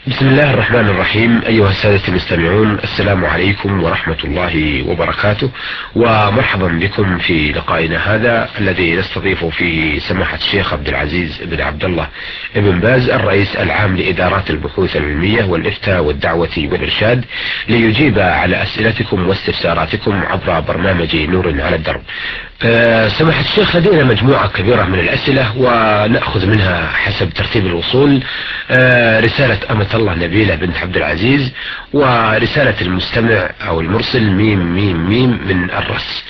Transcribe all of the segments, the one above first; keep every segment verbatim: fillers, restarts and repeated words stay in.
بسم الله الرحمن الرحيم. أيها السادة المستمعون، السلام عليكم ورحمة الله وبركاته، ومرحبا بكم في لقائنا هذا الذي نستضيف فيه سماحة الشيخ عبد العزيز بن عبد الله بن باز، الرئيس العام لإدارات البحوث العلمية والإفتاء والدعوة والإرشاد، ليجيب على أسئلتكم واستفساراتكم عبر برنامج نور على الدرب. أه سماحة الشيخ، لدينا مجموعة كبيرة من الأسئلة ونأخذ منها حسب ترتيب الوصول. أه رسالة أمة الله نبيلة بنت عبد العزيز، ورسالة المستمع أو المرسل ميم ميم ميم من الرس.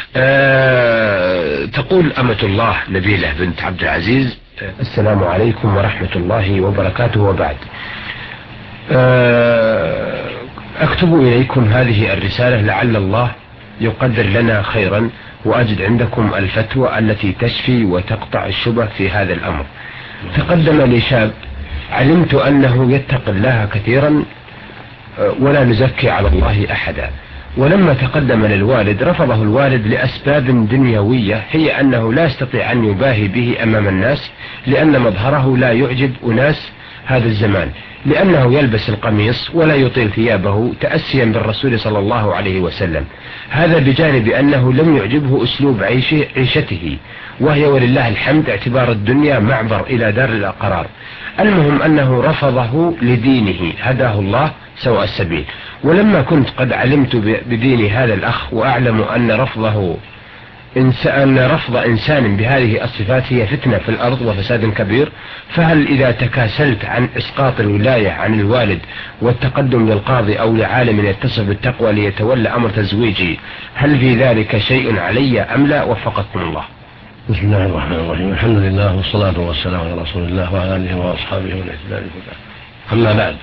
أه تقول أمة الله نبيلة بنت عبد العزيز: السلام عليكم ورحمة الله وبركاته، وبعد. أه أكتب إليكم هذه الرسالة لعل الله يقدر لنا خيرا، وأجد عندكم الفتوى التي تشفي وتقطع الشبه في هذا الأمر. تقدم لي شاب علمت أنه يتقي الله كثيرا ولا نزكي على الله أحدا، ولما تقدم للوالد رفضه الوالد لأسباب دنيوية، هي أنه لا يستطيع أن يباهي به أمام الناس لأن مظهره لا يعجب أناس هذا الزمان، لأنه يلبس القميص ولا يطيل ثيابه تأسيا بالرسول صلى الله عليه وسلم. هذا بجانب أنه لم يعجبه أسلوب عيشه عيشته، وهي ولله الحمد اعتبار الدنيا معبر إلى دار القرار. المهم أنه رفضه لدينه، هداه الله سواء السبيل. ولما كنت قد علمت بدين هذا الأخ، وأعلم أن رفضه أن رفض إنسان بهذه الصفات هي فتنة في الأرض وفساد كبير، فهل إذا تكاسلت عن إسقاط الولاية عن الوالد والتقدم للقاضي أو لعالم يتصف بالتقوى ليتولى أمر تزويجي، هل في ذلك شيء علي أم لا؟ وفقكم الله. بسم الله الرحمن الرحيم. الحمد لله والصلاة والسلام على رسول الله وعلى آله وأصحابه ومن اهتدى بهداه. أما بعد،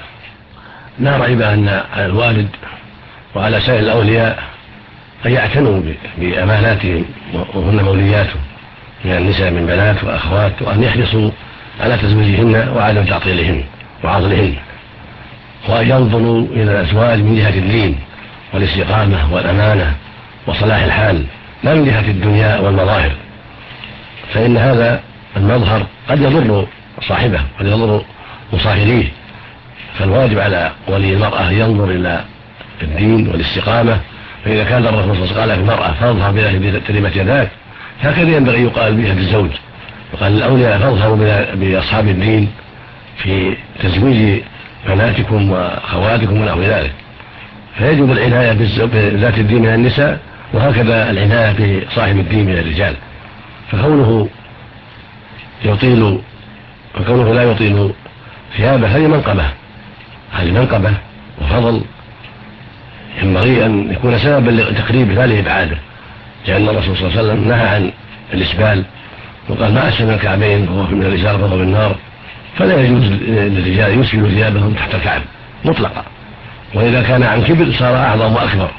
لا ريب أن الوالد وعلى سائر الأولياء أن يعتنوا بأماناتهم وهن مولياتهم من النساء من بنات وأخوات، وأن يحرصوا على تزويجهن وعدم تعطيلهن وعطلهن، وأن ينظروا إلى الأزواج من جهة الدين والاستقامة والأمانة وصلاح الحال، لا من جهة الدنيا والمظاهر، فإن هذا المظهر قد يضر صاحبه قد يضر مصاهريه. فالواجب على ولي المرأة ينظر إلى الدين والاستقامة، فإذا كان الرسول صلى الله عليه وسلم قال المرأة فاظهر بذات تربت يداك، هكذا ينبغي يقال بها بالزوج، وقال الأولياء فاظهروا بأصحاب الدين في تزويج بناتكم وأخواتكم ونحو ذلك. فيجب العناية بذات الدين من النساء، وهكذا العناية بصاحب الدين من الرجال. فكونه يطيل فكونه لا يطيل ثيابه هذه منقبة هذه منقبة وفضل، ينبغي أن يكون سببا لتقريب ذلك إبعاده، لأن الرسول صلى الله عليه وسلم نهى عن الإسبال وقال: ما أسفل الكعبين فهو من الإزار فهو بالنار. فلا يجوز للرجال يسبل ثيابهم تحت الكعب مطلقا، وإذا كان عن كبر صار أعظم وأكبر.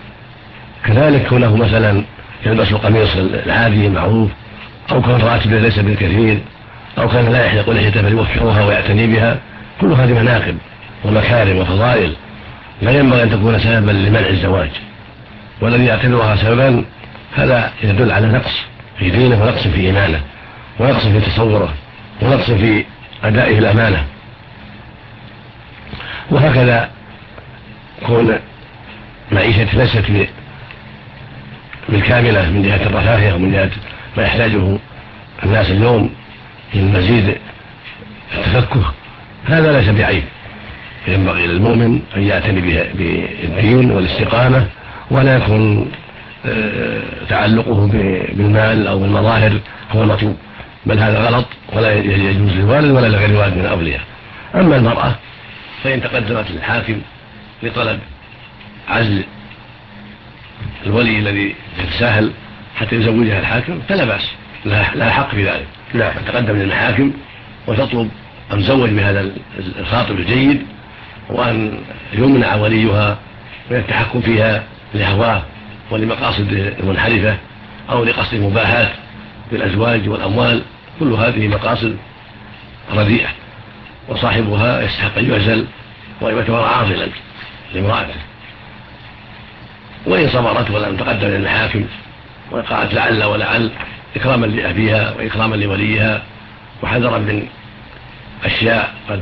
كذلك كونه مثلا يلبس القميص العادي المعروف، أو كان راتبه ليس بالكثير، أو كان لا يحلق لحيته فليوفرها ويعتني بها، كل هذه مناقب ومكارم وفضائل لا ينبغي أن تكون سببا لمنع الزواج. والذي يعتبرها سببا هذا يدل على نقص في دينه ونقص في إيمانه ونقص في تصوره ونقص في أدائه الأمانة. وهكذا كون معيشة ليست بالكاملة من جهة الرفاهية ومن جهة ما يحتاجه الناس اليوم من مزيد التفكه، هذا ليس بعيب. ينبغي للمؤمن أن يعتني بالدين والاستقامة، ولا يكون تعلقه بالمال أو بالمظاهر هو المطلوب، بل هذا غلط ولا يجوز للوالد ولا لغير الوالد من الأولياء. أما المرأة فإن تقدمت للحاكم لطلب عزل الولي الذي يتساهل حتى يزوجها الحاكم فلا بأس، لا حق في ذلك. لا تقدم للمحاكم وتطلب أن تزوج بهذا الخاطب الجيد، وأن يمنع وليها من التحكم فيها لهواه ولمقاصد المنحرفة أو لقصد المباهات بالأزواج والأموال. كل هذه مقاصد رديئة، وصاحبها يستحق أن يعزل ويعتبر عاضلا لامرأته. وإن صبرت ولم تقدم للمحاكم وقالت لعل ولعل إكراما لأبيها وإكراما لوليها، وحذرا من أشياء قد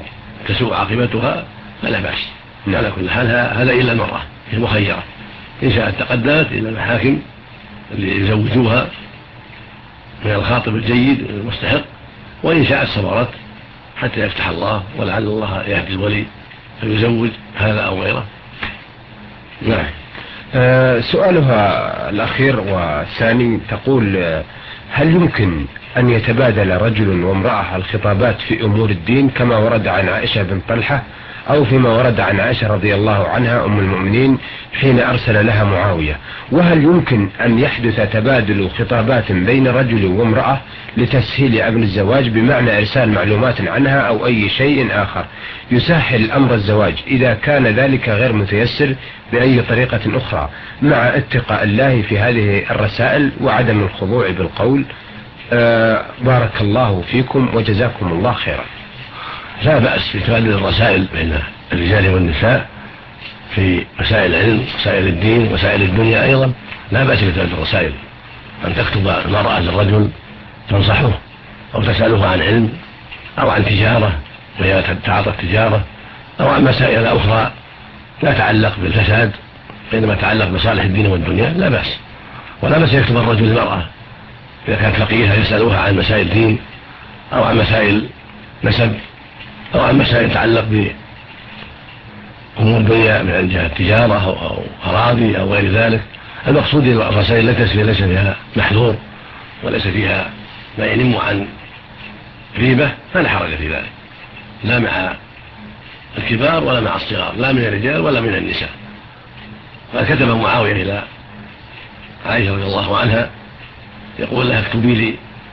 تسوء عاقبتها فلا بأس. على كل حال هذا إلا المرأة هي مخيرة، إن شاءت تقدمت إلى المحاكم اللي يزوجوها من الخاطب الجيد المستحق، وإن شاءت صبرت حتى يفتح الله ولعل الله يهدي الولي فيزوج هذا أو غيره. نعم. أه سؤالها الأخير والثاني تقول: هل يمكن أن يتبادل رجل وامرأة الخطابات في أمور الدين كما ورد عن عائشة بن طلحة أو فيما ورد عن عائشة رضي الله عنها أم المؤمنين حين أرسل لها معاوية؟ وهل يمكن أن يحدث تبادل خطابات بين رجل وامرأة لتسهيل أمر الزواج، بمعنى إرسال معلومات عنها أو أي شيء آخر يسهل أمر الزواج إذا كان ذلك غير متيسر بأي طريقة أخرى، مع اتقاء الله في هذه الرسائل وعدم الخضوع بالقول؟ آه بارك الله فيكم وجزاكم الله خيرا. لا بأس في تبادل الرسائل بين الرجال والنساء في مسائل العلم، مسائل الدين، مسائل الدنيا أيضا لا بأس في تبادل الرسائل، أن تكتب المرأة للرجل تنصحه أو تسأله عن علم أو عن تجارة وهي تعاطى التجارة أو عن مسائل أخرى لا تعلق بالفساد بينما تعلق بصالح الدين والدنيا لا بأس. ولا بأس يكتب الرجل للمرأة إذا كانت فقيهة يسألوها عن مسائل دين أو عن مسائل نسب أو عن مسائل تتعلق بأمور الدنيا من جهة التجارة أو أراضي أو غير ذلك. المقصود الرسائل التي ليس فيها محذور وليس فيها ما ينم عن ريبة فلا حرج في ذلك، لا مع الكبار ولا مع الصغار، لا من الرجال ولا من النساء. فكتب معاوية إلى عائشة رضي الله عنها يقول لها: اكتبي لي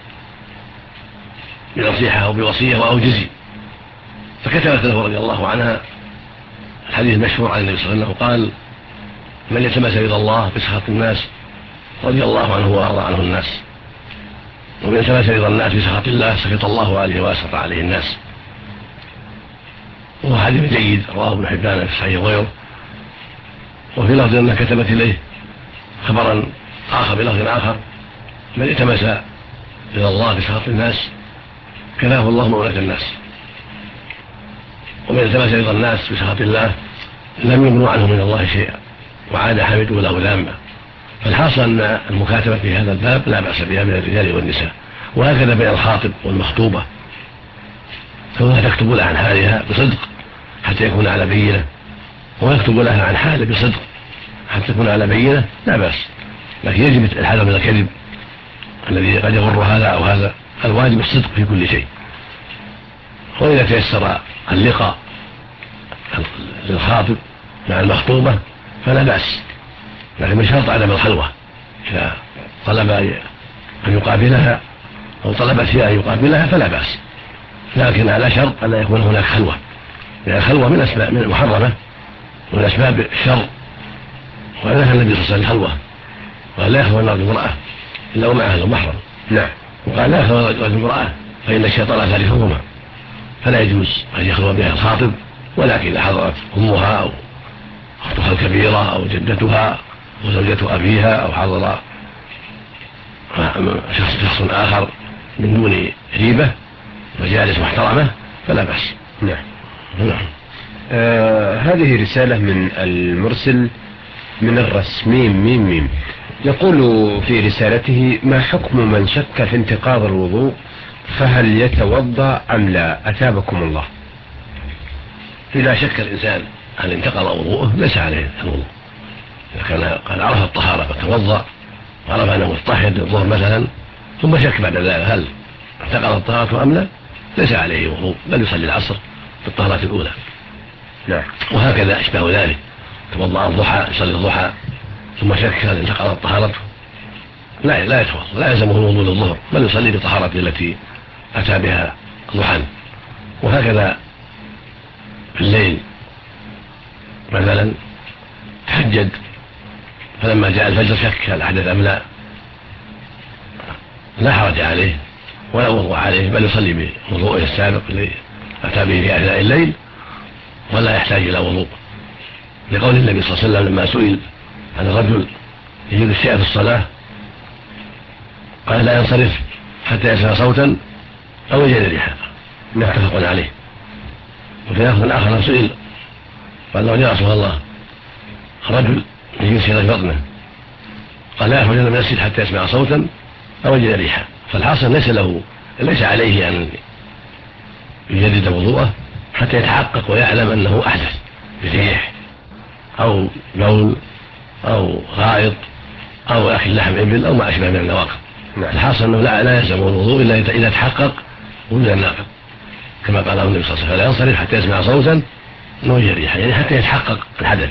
بنصيحة أو بوصية وأوجزي. فكتبت له رضي الله عنها الحديث المشهور عن النبي صلى الله عليه وسلم قال: من يتمس رضا الله بسخط الناس رضي الله عنه وأرضى عنه الناس، ومن يتمس رضا الناس بسخط الله سخط الله عليه وأسخط عليه الناس. وهو حديث جيد رواه ابن حبان في صحيح وغيره. وفي لفظ أنها كتبت إليه خبرا آخر بلفظ آخر: من التمس رضا الله بسخط الناس كفاه الله مؤونة الناس، ومن التمس رضا الناس بسخط الله لم يغنوا عنه من الله شيئا وعاد حمده له ذاما. فالحاصل أن المكاتبة في هذا الباب لا بأس بها من الرجال والنساء، وهكذا بين الخاطب والمخطوبة، فهو تكتب لها عن حالها بصدق حتى يكون على بينة، ويكتب لها عن حاله بصدق حتى يكون على بينة لا بأس. لكن يجب الحذر من الكذب الذي قد يغر هذا أو هذا، الواجب الصدق في كل شيء. وإذا تيسر اللقاء للخاطب مع المخطوبة فلا بأس، لكن من شرط عدم الخلوة. إذا طلب أن يقابلها أو طلبت فيها أن يقابلها فلا بأس، لكن على شرط أن لا يكون هناك خلوة، لأن الخلوة من أسباب من محرمة ومن أسباب الشر. ونهى النبي صلى الله عليه وسلم الخلوة، وقال: لا يخلو الرجل امرأة إلا ومعها ذو محرم. نعم. وقال: لا يخلو الرجل امرأة فإن الشيطان ثالثهما. فلا يجوز أن يخلو بها الخاطب، ولكن إذا حضرت أمها أو أختها الكبيرة أو جدتها أو زوجة أبيها أو حضر شخص, شخص آخر من دون ريبة وجالس محترمة فلا بأس. نعم. نعم. آه هذه رسالة من المرسل من الرس ميم ميم ميم يقول في رسالته: ما حكم من شك في انتقاض الوضوء، فهل يتوضأ أم لا؟ أثابكم الله. إذا شك الإنسان هل انتقض وضوءه ليس عليه الوضوء. إذا كان قد عرف الطهارة فتوضأ وعرف أنه مستحيل للظهر مثلا ثم شك بعد ذلك هل انتقض الطهارة أم لا، ليس عليه وضوء بل يصلي العصر في الطهارة الأولى. نعم. وهكذا أشبه ذلك، توضأ الضحى يصلي الضحى ثم شك هل انتقضت طهارته لا لا يتوضأ، لا يلزمه الوضوء للظهر بل يصلي بطهارته التي أتى بها ضحى. وهكذا في الليل مثلا تهجد فلما جاء الفجر شك هل أحدث أم لا، لا حرج عليه ولا وضوء عليه بل يصلي بوضوءه السابق الذي أتى به في أثناء الليل ولا يحتاج إلى وضوء، لقول النبي صلى الله عليه وسلم لما سئل عن الرجل يجد الشيء في الصلاة قال: لا ينصرف حتى يسمع صوتا أو يجد ريحا. متفق عليه. وفي لفظ آخر سئل قال له: يا رسول الله، رجل يجلس في بطنه قال: لا يخرج من المسجد حتى يسمع صوتا أو يجد ريحا. فالحاصل ليس له ليس عليه أن يجدد وضوءه حتى يتحقق ويعلم أنه أحدث بريح أو بول أو غائط أو أكل لحم إبل أو ما أشبه من النواقض. الحاصل أنه لا, لا يلزم الوضوء إلا إذا تحقق وجود الناقض، كما قال النبي صلى الله عليه وسلم: لا ينصرف حتى يسمع صوتا أو يجد ريحا، يعني حتى يتحقق الحدث.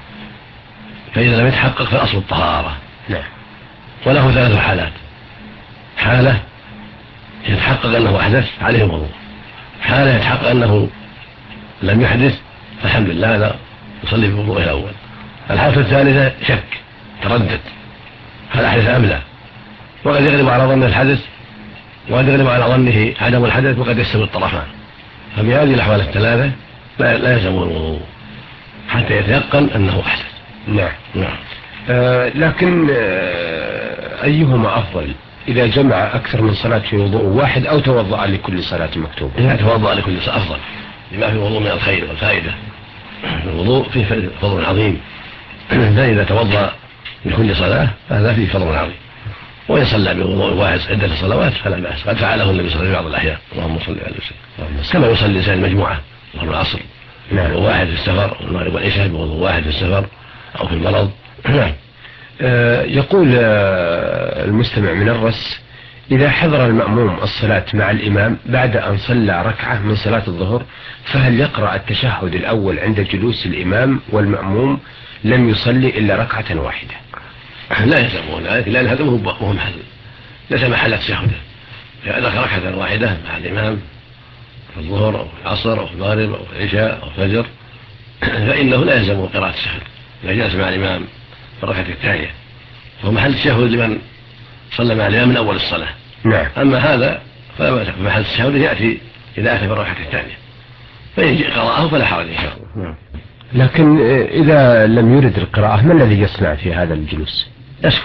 فإذا لم يتحقق فالأصل الطهارة. نعم. وله ثلاث حالات: حالة يتحقق أنه أحدث عليه الوضوء، حالة يتحقق أنه لم يحدث فالحمد لله لا يصلي بوضوءه الأول. الحالة الثالثة شك، تردد هل أحدث أم لا، وقد يغلب على ظن الحدث وقد يغلب على ظنه عدم الحدث، وقد يستوي الطرفان. فبهذه الأحوال الثلاثة لا, لا يلزم الوضوء حتى يتيقن أنه أحدث. نعم. نعم. آه لكن آه أيهما أفضل، إذا جمع أكثر من صلاة في وضوء واحد أو توضأ لكل صلاة مكتوبة؟ إذا توضأ لكل صلاة أفضل، لما في الوضوء من الخير والفائدة. الوضوء فيه فضل عظيم، فإذا توضأ لكل صلاة هذا فيه فضل عظيم. وإن صلى بوضوء واحد عدة صلوات فلا بأس، قد فعله النبي صلى الله عليه وسلم في بعض الأحيان. اللهم صل على وسلم. كما يصلي الإنسان المجموعة ظهر العصر بوضوء واحد في السفر، والمغرب والعشاء بوضوء واحد في السفر أو في المرض. نعم. آه يقول آه المستمع من الرس: إذا حضر المأموم الصلاة مع الإمام بعد أن صلى ركعة من صلاة الظهر، فهل يقرأ التشهد الأول عند جلوس الإمام والمأموم لم يصلي إلا ركعة واحدة؟ لا يلزمون ذلك، لأن هذا هو محل ليس محل التشهد. إذا ذكر ركعة واحدة مع الإمام في الظهر أو في العصر أو في المغرب أو في العشاء أو في الفجر فإنه لا يلزمه قراءة التشهد إذا جلس مع الإمام في الركعة الثانية، فهو محل التشهد لمن صلى مع الإمام من أول الصلاة. نعم. أما هذا فمحل التشهد يأتي إذا أتى في الركعة الثانية، فإن قرأه فلا حرج إن شاء الله. نعم. لكن إذا لم يرد القراءة ما الذي يصنع في هذا الجلوس؟ يسكت،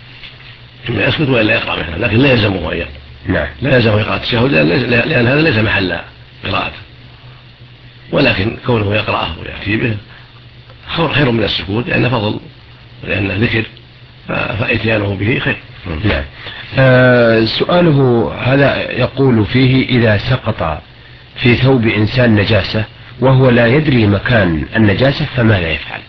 يسكت وإلا يقرأ مثلا، لكن لا يلزمه أن يقرأ. نعم. لا يلزمه يقرأ التشهد لأن, لأن هذا ليس محل قراءته، ولكن كونه يقرأه ويأتي به خير من السكوت، لأن فضل لأن ذكر فإتيانه به خير. نعم. آه سؤاله هذا يقول فيه: إذا سقط في ثوب إنسان نجاسة وهو لا يدري مكان النجاسة فماذا يفعل؟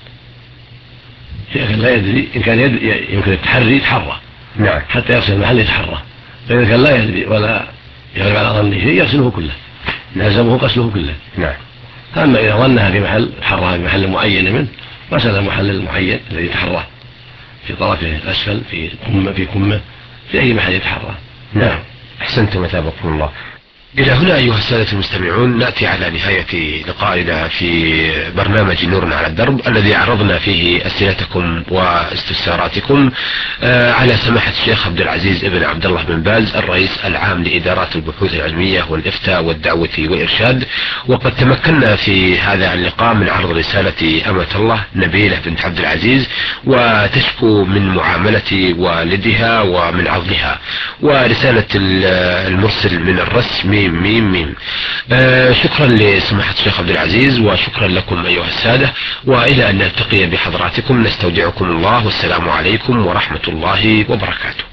لا يدري، إن كان يدري يمكن التحري يتحرى. نعم. حتى يغسل المحل يتحرى. فإذا كان لا يدري ولا يغلب على ظنه شيء يغسله كله، لازمه غسله كله. نعم. أما إذا ظنها في محل حرها في محل معين منه غسل المحل المعين الذي يتحرى في طرفه الأسفل في كمه في كمه في أي محل يتحرى. نعم. أحسنتم وثابكم الله. إلى هنا أيها السادة المستمعون نأتي على نهاية لقائنا في برنامج نور على الدرب، الذي عرضنا فيه أسئلتكم واستفساراتكم على سماحة الشيخ عبد العزيز ابن عبد الله بن باز الرئيس العام لإدارات البحوث العلمية والإفتاء والدعوة والإرشاد. وقد تمكنا في هذا اللقاء من عرض رسالة أمة الله نبيلة بنت عبد العزيز، وتشكو من معاملة والدها ومن عضلها، ورسالة المرسل من الرسم ميم ميم ميم. آه شكرا لسماحة الشيخ عبد العزيز، وشكرا لكم أيها السادة، وإلى أن نلتقي بحضراتكم نستودعكم الله، والسلام عليكم ورحمة الله وبركاته.